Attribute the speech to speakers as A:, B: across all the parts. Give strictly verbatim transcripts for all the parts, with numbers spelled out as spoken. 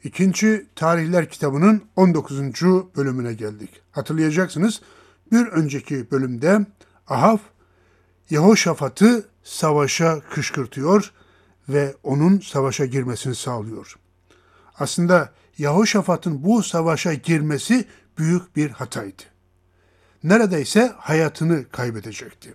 A: İkinci Tarihler kitabının on dokuzuncu bölümüne geldik. Hatırlayacaksınız, bir önceki bölümde Ahav, Yehoşafat'ı savaşa kışkırtıyor ve onun savaşa girmesini sağlıyor. Aslında Yehoşafat'ın bu savaşa girmesi büyük bir hataydı. Neredeyse hayatını kaybedecekti.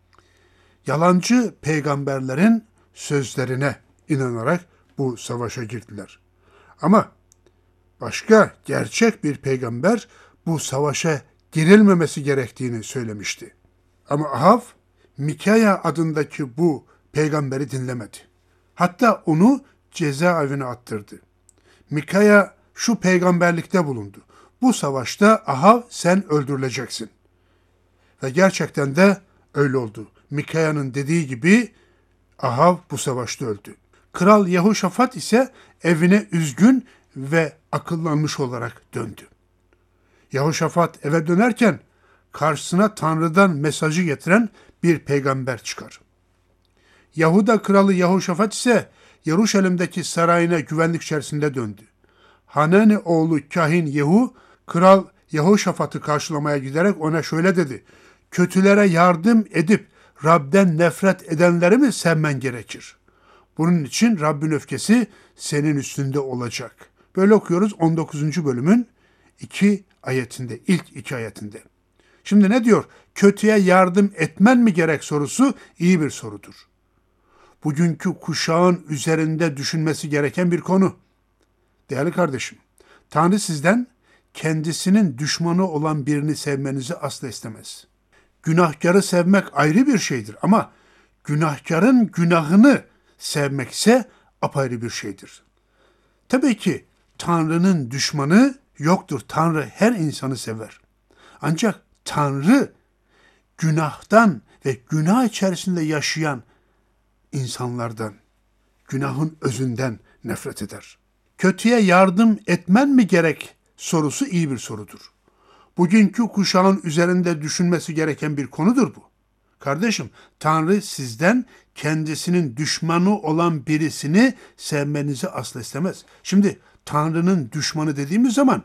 A: Yalancı peygamberlerin sözlerine inanarak bu savaşa girdiler. Ama başka gerçek bir peygamber bu savaşa girilmemesi gerektiğini söylemişti. Ama Ahav, Mikaya adındaki bu peygamberi dinlemedi. Hatta onu cezaevine attırdı. Mikaya şu peygamberlikte bulundu. Bu savaşta Ahav sen öldürüleceksin. Ve gerçekten de öyle oldu. Mikaya'nın dediği gibi Ahav bu savaşta öldü. Kral Yehoşafat ise evine üzgün ve akıllanmış olarak döndü. Yehoşafat eve dönerken karşısına Tanrı'dan mesajı getiren bir peygamber çıkar. Yahuda kralı Yehoşafat ise Yeruşalim'deki sarayına güvenlik içerisinde döndü. Hanani oğlu kahin Yehu, kral Yehoşafat'ı karşılamaya giderek ona şöyle dedi: "Kötülere yardım edip Rab'den nefret edenleri mi sevmen gerekir? Bunun için Rabbin öfkesi senin üstünde olacak." Böyle okuyoruz on dokuzuncu bölümün iki ayetinde, ilk iki ayetinde. Şimdi ne diyor? Kötüye yardım etmen mi gerek sorusu iyi bir sorudur. Bugünkü kuşağın üzerinde düşünmesi gereken bir konu. Değerli kardeşim, Tanrı sizden kendisinin düşmanı olan birini sevmenizi asla istemez. Günahkarı sevmek ayrı bir şeydir ama günahkarın günahını sevmek ise apayrı bir şeydir. Tabii ki Tanrı'nın düşmanı yoktur. Tanrı her insanı sever. Ancak Tanrı günahtan ve günah içerisinde yaşayan insanlardan, günahın özünden nefret eder. Kötüye yardım etmen mi gerek sorusu iyi bir sorudur. Bugünkü kuşağın üzerinde düşünmesi gereken bir konudur bu. Kardeşim, Tanrı sizden kendisinin düşmanı olan birisini sevmenizi asla istemez. Şimdi Tanrı'nın düşmanı dediğimiz zaman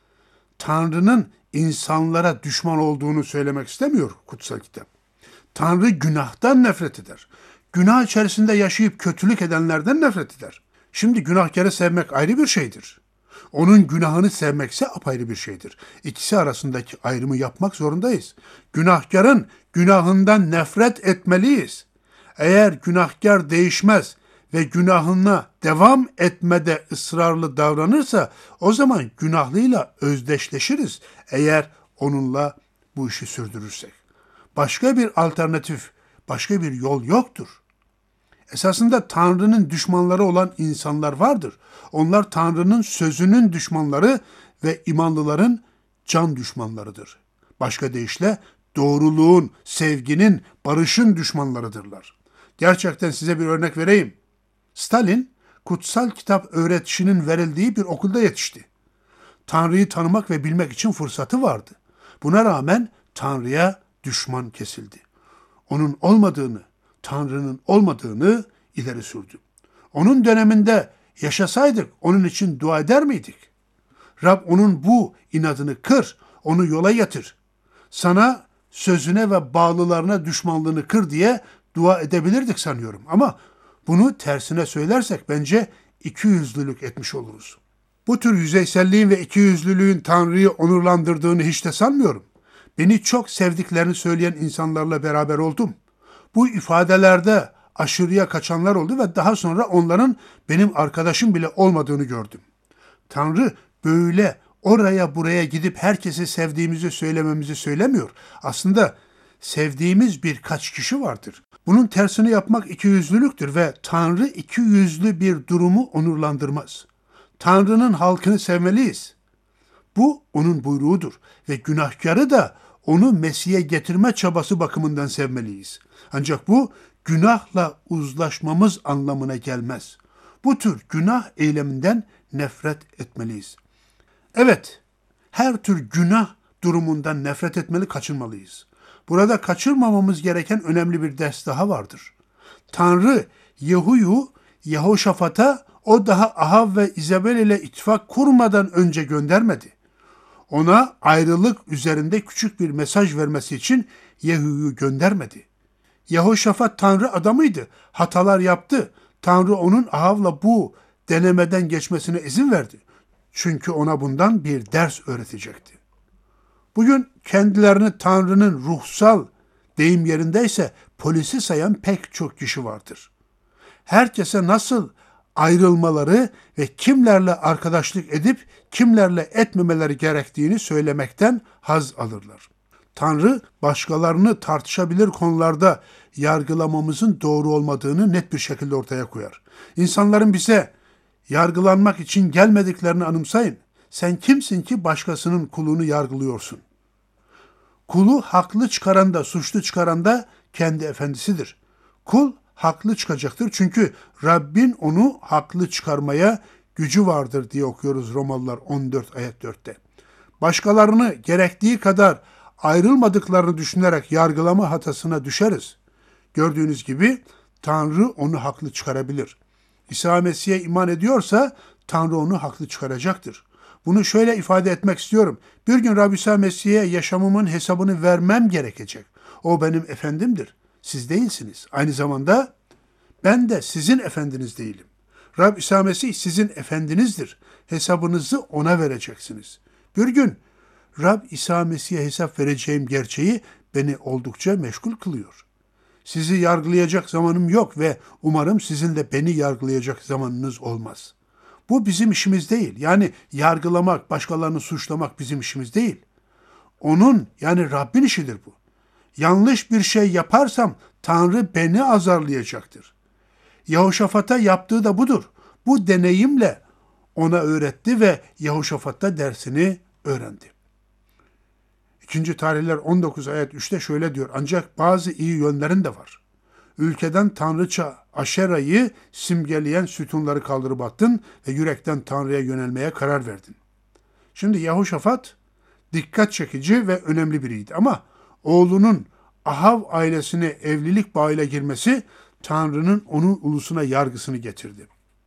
A: Tanrı'nın insanlara düşman olduğunu söylemek istemiyor kutsal kitap. Tanrı günahtan nefret eder. Günah içerisinde yaşayıp kötülük edenlerden nefret eder. Şimdi günahkarı sevmek ayrı bir şeydir. Onun günahını sevmekse apayrı bir şeydir. İkisi arasındaki ayrımı yapmak zorundayız. Günahkarın günahından nefret etmeliyiz. Eğer günahkar değişmez ve günahına devam etmede ısrarlı davranırsa o zaman günahlıyla özdeşleşiriz eğer onunla bu işi sürdürürsek. Başka bir alternatif, başka bir yol yoktur. Esasında Tanrı'nın düşmanları olan insanlar vardır. Onlar Tanrı'nın sözünün düşmanları ve imanlıların can düşmanlarıdır. Başka deyişle doğruluğun, sevginin, barışın düşmanlarıdırlar. Gerçekten size bir örnek vereyim. Stalin, kutsal kitap öğretişinin verildiği bir okulda yetişti. Tanrı'yı tanımak ve bilmek için fırsatı vardı. Buna rağmen Tanrı'ya düşman kesildi. Onun olmadığını, Tanrı'nın olmadığını ileri sürdü. Onun döneminde yaşasaydık onun için dua eder miydik? Rab onun bu inadını kır, onu yola getir. Sana, sözüne ve bağlılarına düşmanlığını kır diye dua edebilirdik sanıyorum. Ama bunu tersine söylersek bence ikiyüzlülük etmiş oluruz. Bu tür yüzeyselliğin ve ikiyüzlülüğün Tanrı'yı onurlandırdığını hiç de sanmıyorum. Beni çok sevdiklerini söyleyen insanlarla beraber oldum. Bu ifadelerde aşırıya kaçanlar oldu ve daha sonra onların benim arkadaşım bile olmadığını gördüm. Tanrı böyle oraya buraya gidip herkese sevdiğimizi söylememizi söylemiyor. Aslında sevdiğimiz birkaç kişi vardır. Bunun tersini yapmak ikiyüzlülüktür ve Tanrı ikiyüzlü bir durumu onurlandırmaz. Tanrı'nın halkını sevmeliyiz. Bu onun buyruğudur ve günahkarı da onu Mesih'e getirme çabası bakımından sevmeliyiz. Ancak bu günahla uzlaşmamız anlamına gelmez. Bu tür günah eyleminden nefret etmeliyiz. Evet, her tür günah durumundan nefret etmeli, kaçınmalıyız. Burada kaçırmamamız gereken önemli bir ders daha vardır. Tanrı Yehu'yu Yehoşafat'a O daha Ahav ve İzabel ile ittifak kurmadan önce göndermedi. Ona ayrılık üzerinde küçük bir mesaj vermesi için Yehu'yu göndermedi. Yehoşafat Tanrı adamıydı. Hatalar yaptı. Tanrı onun Ahav'la bu denemeden geçmesine izin verdi. Çünkü ona bundan bir ders öğretecekti. Bugün kendilerini Tanrı'nın ruhsal, deyim yerindeyse polisi sayan pek çok kişi vardır. Herkese nasıl ayrılmaları ve kimlerle arkadaşlık edip kimlerle etmemeleri gerektiğini söylemekten haz alırlar. Tanrı başkalarını tartışabilir konularda yargılamamızın doğru olmadığını net bir şekilde ortaya koyar. İnsanların bize yargılanmak için gelmediklerini anımsayın. Sen kimsin ki başkasının kulunu yargılıyorsun? Kulu haklı çıkaran da suçlu çıkaran da kendi efendisidir. Kul haklı çıkacaktır çünkü Rabbin onu haklı çıkarmaya gücü vardır diye okuyoruz Romalılar on dört ayet dörtte. Başkalarını gerektiği kadar ayrılmadıklarını düşünerek yargılama hatasına düşeriz. Gördüğünüz gibi Tanrı onu haklı çıkarabilir. İsa Mesih'e iman ediyorsa Tanrı onu haklı çıkaracaktır. Bunu şöyle ifade etmek istiyorum. Bir gün Rabbi İsa Mesih'e yaşamımın hesabını vermem gerekecek. O benim efendimdir. Siz değilsiniz. Aynı zamanda ben de sizin efendiniz değilim. Rabbi İsa Mesih sizin efendinizdir. Hesabınızı ona vereceksiniz. Bir gün Rab İsa Mesih'e hesap vereceğim gerçeği beni oldukça meşgul kılıyor. Sizi yargılayacak zamanım yok ve umarım sizin de beni yargılayacak zamanınız olmaz. Bu bizim işimiz değil. Yani yargılamak, başkalarını suçlamak bizim işimiz değil. Onun yani Rabbin işidir bu. Yanlış bir şey yaparsam Tanrı beni azarlayacaktır. Yehoşafat'a yaptığı da budur. Bu deneyimle ona öğretti ve Yehoşafat da dersini öğrendi. İkinci Tarihler on dokuz ayet üçte şöyle diyor. Ancak bazı iyi yönlerin de var. Ülkeden tanrıça Aşera'yı simgeleyen sütunları kaldırıp attın ve yürekten Tanrı'ya yönelmeye karar verdin. Şimdi Yehoşafat dikkat çekici ve önemli biriydi ama oğlunun Ahav ailesine evlilik bağıyla girmesi Tanrı'nın onun ulusuna yargısını getirdi.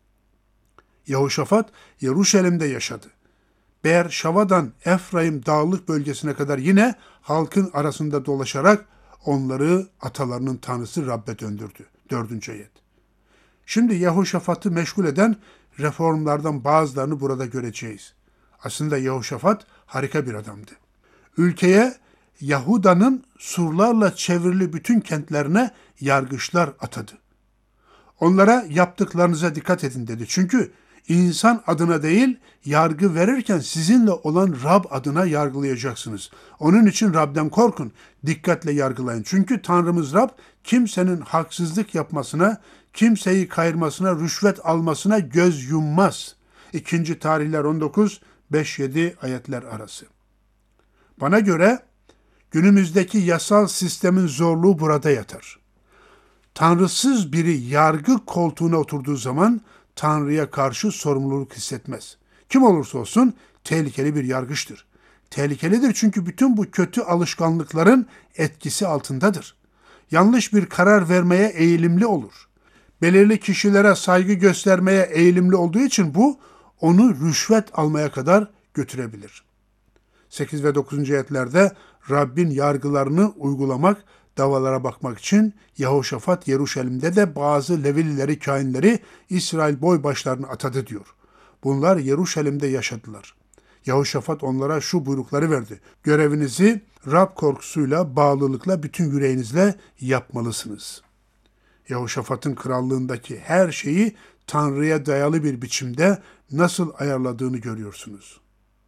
A: Yehoşafat Yeruşalim'de yaşadı. Beer Şava'dan Efraim dağlık bölgesine kadar yine halkın arasında dolaşarak onları atalarının tanrısı Rab'be döndürdü. Dördüncü ayet. Şimdi Yehoşafat'ı meşgul eden reformlardan bazılarını burada göreceğiz. Aslında Yehoşafat harika bir adamdı. Ülkeye Yahuda'nın surlarla çevrili bütün kentlerine yargıçlar atadı. Onlara yaptıklarınıza dikkat edin dedi. Çünkü insan adına değil, yargı verirken sizinle olan Rab adına yargılayacaksınız. Onun için Rab'den korkun, dikkatle yargılayın. Çünkü Tanrımız Rab, kimsenin haksızlık yapmasına, kimseyi kayırmasına, rüşvet almasına göz yummaz. İkinci Tarihler on dokuz, beş yedi ayetler arası. Bana göre günümüzdeki yasal sistemin zorluğu burada yatar. Tanrısız biri yargı koltuğuna oturduğu zaman Tanrı'ya karşı sorumluluk hissetmez. Kim olursa olsun tehlikeli bir yargıçtır. Tehlikelidir çünkü bütün bu kötü alışkanlıkların etkisi altındadır. Yanlış bir karar vermeye eğilimli olur. Belirli kişilere saygı göstermeye eğilimli olduğu için bu onu rüşvet almaya kadar götürebilir. sekiz ve dokuzuncu ayetlerde Rabbin yargılarını uygulamak, davalara bakmak için Yehoşafat Yeruşalim'de de bazı Levilileri, kahinleri İsrail boybaşlarını atadı diyor. Bunlar Yeruşalim'de yaşadılar. Yehoşafat onlara şu buyrukları verdi. Görevinizi Rab korkusuyla, bağlılıkla, bütün yüreğinizle yapmalısınız. Yehoşafat'ın krallığındaki her şeyi Tanrı'ya dayalı bir biçimde nasıl ayarladığını görüyorsunuz.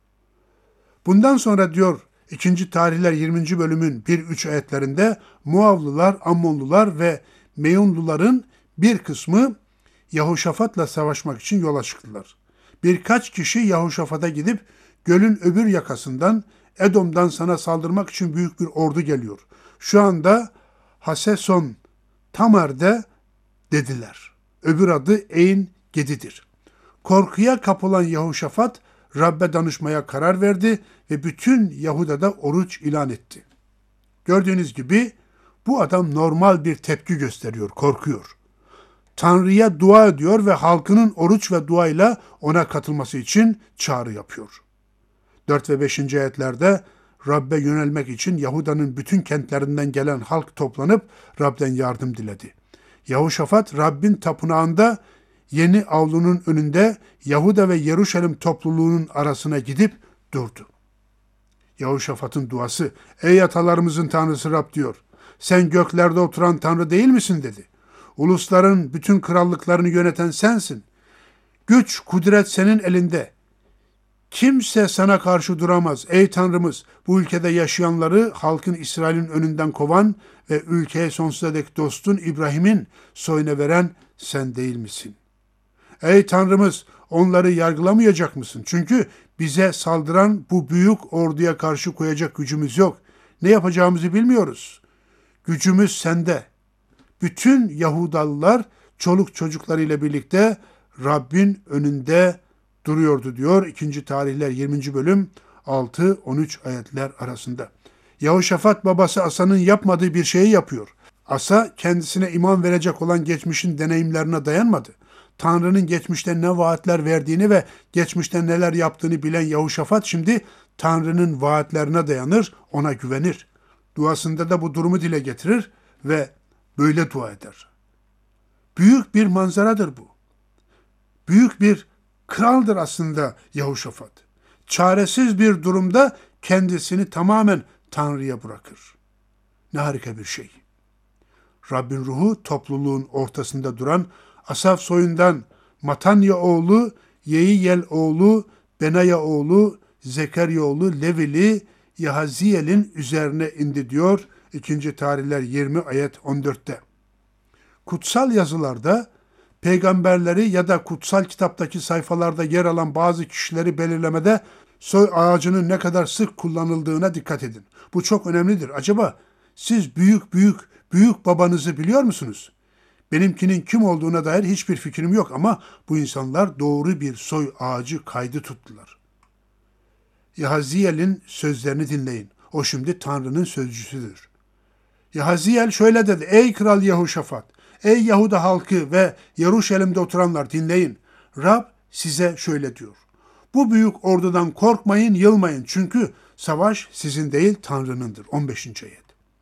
A: Bundan sonra diyor ikinci Tarihler yirminci bölümün bir üç ayetlerinde Muavlılar, Ammonlular ve Meyunluların bir kısmı Yehoşafat'la savaşmak için yola çıktılar. Birkaç kişi Yehoşafat'a gidip gölün öbür yakasından Edom'dan sana saldırmak için büyük bir ordu geliyor. Şu anda Haseson Tamar'de dediler. Öbür adı Ein Gedi'dir. Korkuya kapılan Yehoşafat Rab'be danışmaya karar verdi ve bütün Yahuda'da oruç ilan etti. Gördüğünüz gibi bu adam normal bir tepki gösteriyor, korkuyor. Tanrı'ya dua ediyor ve halkının oruç ve duayla ona katılması için çağrı yapıyor. dört ve beşinci ayetlerde Rabbe yönelmek için Yahuda'nın bütün kentlerinden gelen halk toplanıp Rab'den yardım diledi. Yehoşafat Rabbin tapınağında yeni avlunun önünde Yahuda ve Yeruşalim topluluğunun arasına gidip durdu. Yehoşafat'ın duası, ey atalarımızın Tanrısı Rab diyor. Sen göklerde oturan Tanrı değil misin dedi. Ulusların bütün krallıklarını yöneten sensin. Güç, kudret senin elinde. Kimse sana karşı duramaz. Ey Tanrımız, bu ülkede yaşayanları halkın İsrail'in önünden kovan ve ülkeye sonsuza dek dostun İbrahim'in soyuna veren sen değil misin? Ey Tanrımız, onları yargılamayacak mısın? Çünkü bize saldıran bu büyük orduya karşı koyacak gücümüz yok. Ne yapacağımızı bilmiyoruz. Gücümüz sende. Bütün Yahudalılar çoluk çocuklarıyla birlikte Rabbin önünde duruyordu diyor ikinci Tarihler yirminci bölüm altı on üç ayetler arasında. Yehoşafat babası Asa'nın yapmadığı bir şeyi yapıyor. Asa kendisine iman verecek olan geçmişin deneyimlerine dayanmadı. Tanrı'nın geçmişte ne vaatler verdiğini ve geçmişte neler yaptığını bilen Yehoşafat şimdi Tanrı'nın vaatlerine dayanır, ona güvenir. Duasında da bu durumu dile getirir ve böyle dua eder. Büyük bir manzaradır bu. Büyük bir kraldır aslında Yehoşafat. Çaresiz bir durumda kendisini tamamen Tanrı'ya bırakır. Ne harika bir şey. Rabbin ruhu topluluğun ortasında duran Asaf soyundan Matanya oğlu, Yeiyel oğlu, Benaya oğlu, Zekeriya oğlu Levili Yahaziyel'in üzerine indi diyor ikinci Tarihler yirmi ayet on dörtte. Kutsal yazılarda peygamberleri ya da kutsal kitaptaki sayfalarda yer alan bazı kişileri belirlemede soy ağacının ne kadar sık kullanıldığına dikkat edin. Bu çok önemlidir. Acaba siz büyük büyük büyük babanızı biliyor musunuz? Benimkinin kim olduğuna dair hiçbir fikrim yok ama bu insanlar doğru bir soy ağacı kaydı tuttular. Yahaziyel'in sözlerini dinleyin. O şimdi Tanrı'nın sözcüsüdür. Yahaziyel şöyle dedi: Ey Kral Yehoşafat, ey Yahuda halkı ve Yeruşalim'de oturanlar dinleyin. Rab size şöyle diyor: Bu büyük ordudan korkmayın, yılmayın. Çünkü savaş sizin değil Tanrı'nındır. on beşinci ayet.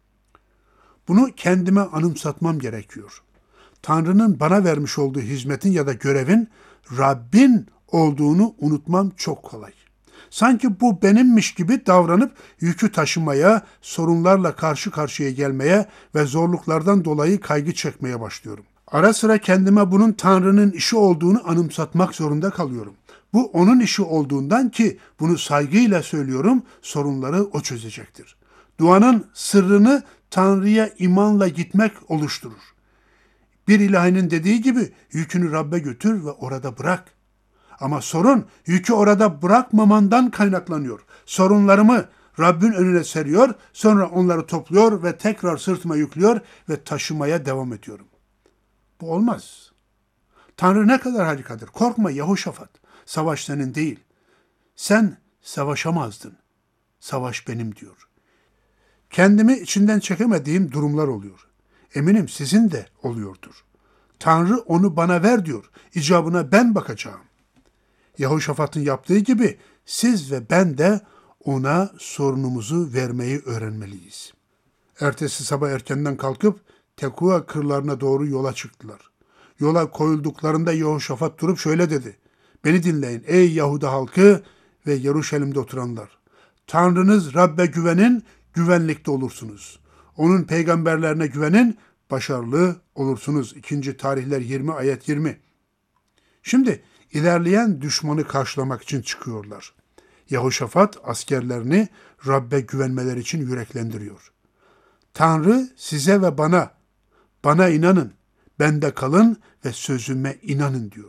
A: Bunu kendime anımsatmam gerekiyor. Tanrı'nın bana vermiş olduğu hizmetin ya da görevin Rabbin olduğunu unutmam çok kolay. Sanki bu benimmiş gibi davranıp yükü taşımaya, sorunlarla karşı karşıya gelmeye ve zorluklardan dolayı kaygı çekmeye başlıyorum. Ara sıra kendime bunun Tanrı'nın işi olduğunu anımsatmak zorunda kalıyorum. Bu onun işi olduğundan ki bunu saygıyla söylüyorum, sorunları o çözecektir. Duanın sırrını Tanrı'ya imanla gitmek oluşturur. Bir ilahinin dediği gibi yükünü Rabbe götür ve orada bırak. Ama sorun yükü orada bırakmamandan kaynaklanıyor. Sorunlarımı Rabbin önüne seriyor, sonra onları topluyor ve tekrar sırtıma yüklüyor ve taşımaya devam ediyorum. Bu olmaz. Tanrı ne kadar harikadır. Korkma Yehoşafat. Savaş senin değil. Sen savaşamazdın. Savaş benim diyor. Kendimi içinden çekemediğim durumlar oluyor. Eminim sizin de oluyordur. Tanrı onu bana ver diyor. İcabına ben bakacağım. Yehoşafat'ın yaptığı gibi siz ve ben de ona sorunumuzu vermeyi öğrenmeliyiz. Ertesi sabah erkenden kalkıp Tekua kırlarına doğru yola çıktılar. Yola koyulduklarında Yehoşafat durup şöyle dedi: Beni dinleyin ey Yahuda halkı ve Yeruşalim'de oturanlar. Tanrınız Rabbe güvenin, güvenlikte olursunuz. Onun peygamberlerine güvenin, başarılı olursunuz. ikinci Tarihler yirmi ayet yirmi. Şimdi ilerleyen düşmanı karşılamak için çıkıyorlar. Yehoşafat askerlerini Rabbe güvenmeleri için yüreklendiriyor. Tanrı size ve bana, bana inanın, bende kalın ve sözüme inanın diyor.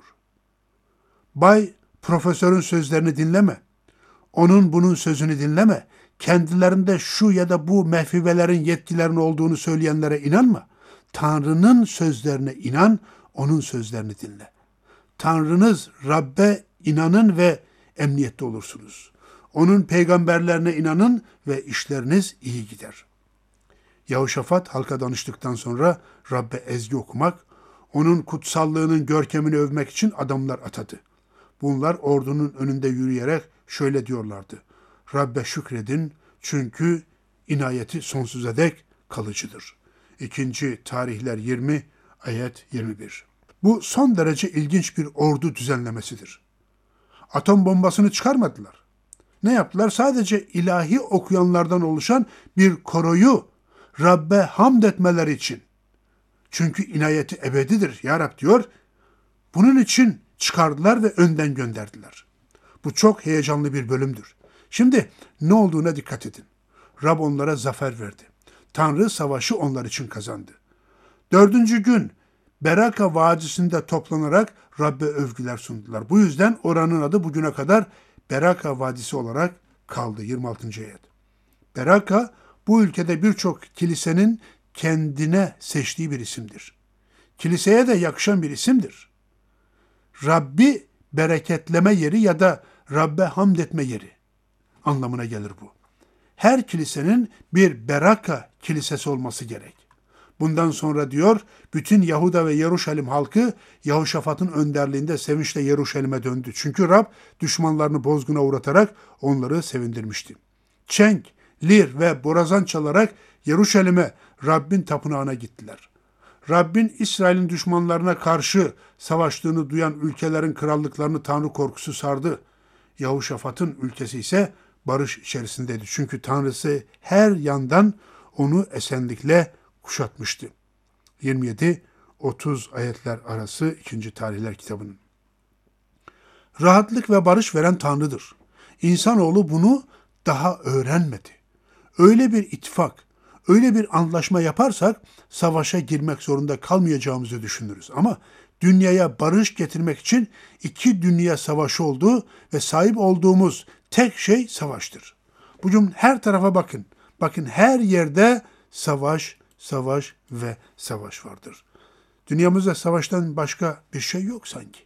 A: Bay profesörün sözlerini dinleme. Onun bunun sözünü dinleme. Kendilerinde şu ya da bu mehfivelerin yetkilerin olduğunu söyleyenlere inanma. Tanrı'nın sözlerine inan, onun sözlerini dinle. Tanrınız Rabbe inanın ve emniyette olursunuz. Onun peygamberlerine inanın ve işleriniz iyi gider. Yehoşafat halka danıştıktan sonra Rabbe ezgi okumak, Onun kutsallığının görkemini övmek için adamlar atadı. Bunlar ordunun önünde yürüyerek şöyle diyorlardı. Rabbe şükredin çünkü inayeti sonsuza dek kalıcıdır. İkinci Tarihler yirmi, ayet yirmi bir. Bu son derece ilginç bir ordu düzenlemesidir. Atom bombasını çıkarmadılar. Ne yaptılar? Sadece ilahi okuyanlardan oluşan bir koroyu Rabbe hamd etmeleri için. Çünkü inayeti ebedidir ya Rab diyor. Bunun için çıkardılar ve önden gönderdiler. Bu çok heyecanlı bir bölümdür. Şimdi ne olduğuna dikkat edin. Rab onlara zafer verdi. Tanrı savaşı onlar için kazandı. Dördüncü gün Beraka Vadisi'nde toplanarak Rabbe övgüler sundular. Bu yüzden oranın adı bugüne kadar Beraka Vadisi olarak kaldı. yirmi altıncı ayet. Beraka bu ülkede birçok kilisenin kendine seçtiği bir isimdir. Kiliseye de yakışan bir isimdir. Rabbi bereketleme yeri ya da Rabbe hamd etme yeri anlamına gelir bu. Her kilisenin bir Beraka kilisesi olması gerek. Bundan sonra diyor, bütün Yahuda ve Yeruşalim halkı Yehoşafat'ın önderliğinde sevinçle Yeruşalim'e döndü. Çünkü Rab düşmanlarını bozguna uğratarak onları sevindirmişti. Çenk, lir ve borazan çalarak Yeruşalim'e, Rabbin tapınağına gittiler. Rabbin İsrail'in düşmanlarına karşı savaştığını duyan ülkelerin krallıklarını Tanrı korkusu sardı. Yehoşafat'ın ülkesi ise barış içerisindeydi. Çünkü Tanrısı her yandan onu esenlikle kuşatmıştı. yirmi yedi otuz ayetler arası ikinci Tarihler kitabının. Rahatlık ve barış veren Tanrı'dır. İnsanoğlu bunu daha öğrenmedi. Öyle bir ittifak, öyle bir anlaşma yaparsak savaşa girmek zorunda kalmayacağımızı düşünürüz. Ama dünyaya barış getirmek için iki dünya savaşı olduğu ve sahip olduğumuz tek şey savaştır. Bugün her tarafa bakın. Bakın her yerde savaş, savaş ve savaş vardır. Dünyamızda savaştan başka bir şey yok sanki.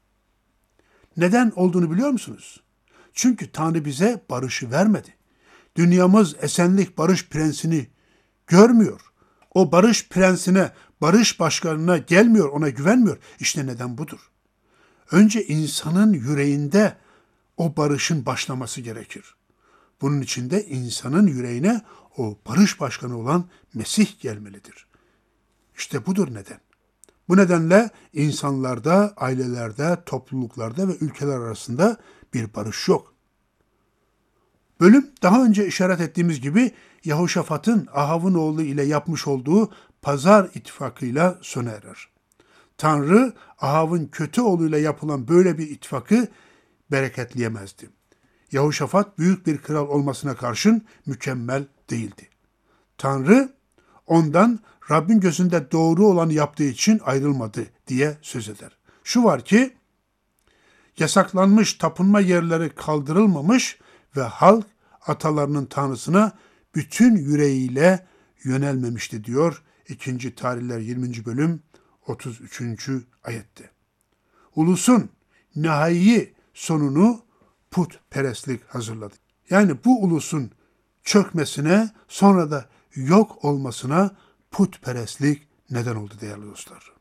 A: Neden olduğunu biliyor musunuz? Çünkü Tanrı bize barışı vermedi. Dünyamız esenlik, barış prensini görmüyor. O barış prensine, barış başkanına gelmiyor, ona güvenmiyor. İşte neden budur. Önce insanın yüreğinde o barışın başlaması gerekir. Bunun için de insanın yüreğine o barış başkanı olan Mesih gelmelidir. İşte budur neden. Bu nedenle insanlarda, ailelerde, topluluklarda ve ülkeler arasında bir barış yok. Bölüm daha önce işaret ettiğimiz gibi Yehoşafat'ın Ahav'ın oğlu ile yapmış olduğu pazar ittifakıyla sona erer. Tanrı Ahav'ın kötü oğluyla yapılan böyle bir ittifakı bereketleyemezdi. Yehoşafat büyük bir kral olmasına karşın mükemmel değildi. Tanrı ondan Rabbin gözünde doğru olanı yaptığı için ayrılmadı diye söz eder. Şu var ki yasaklanmış tapınma yerleri kaldırılmamış ve halk atalarının Tanrısına bütün yüreğiyle yönelmemişti diyor ikinci Tarihler yirminci bölüm otuz üçüncü ayette. Ulusun nihai sonunu putperestlik hazırladı. Yani bu ulusun çökmesine, sonra da yok olmasına putperestlik neden oldu değerli dostlar.